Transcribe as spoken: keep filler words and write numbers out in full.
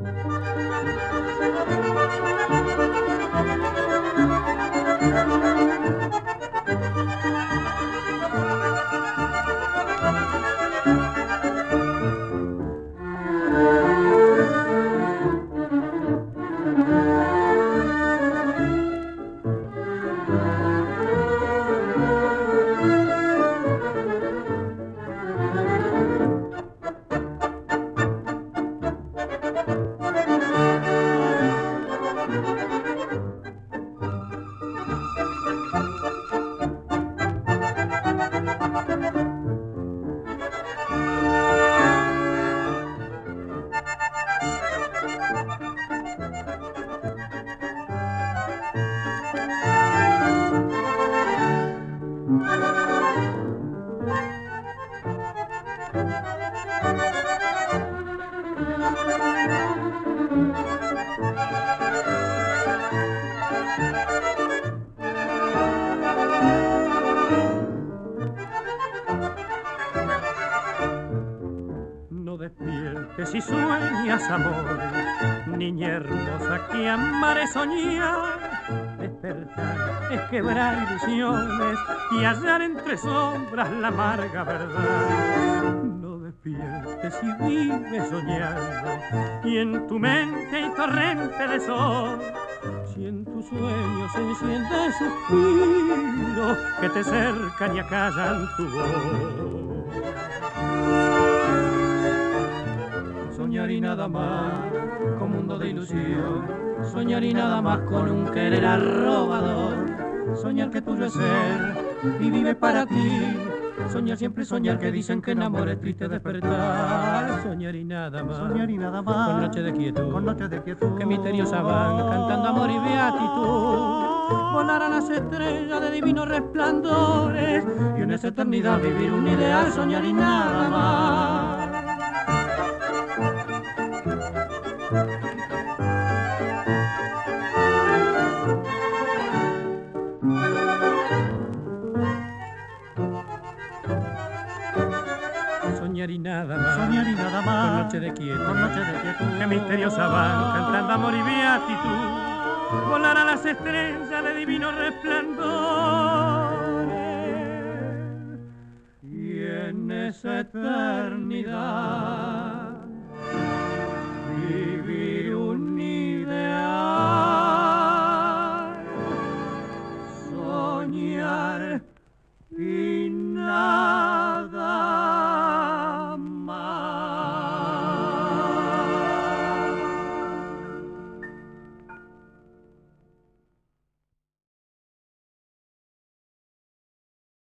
Si sueñas amor, niña hermosa, que amar es soñar, despertar es quebrar ilusiones y hallar entre sombras la amarga verdad. No despiertes si vives soñando y en tu mente hay torrente de sol. Si en tus sueños se enciende suspiros que te cercan y acallan tu voz. Soñar y nada más con mundo de ilusión, soñar y nada más con un querer arrobador, soñar que tuyo es ser y vive para ti, soñar siempre soñar que dicen que en amor es triste despertar, soñar y nada más, soñar y nada más con noche de quietud, con noche de quietud, que misteriosa van cantando amor y beatitud, volar a las estrellas de divinos resplandores y en esa eternidad vivir un ideal, soñar y nada más. Soñar y nada más, soñar y nada más, con noche de quietud, con noche de quietud, que misteriosa van cantando amor y beatitud, volar a las estrellas de divinos resplandores y en esa eternidad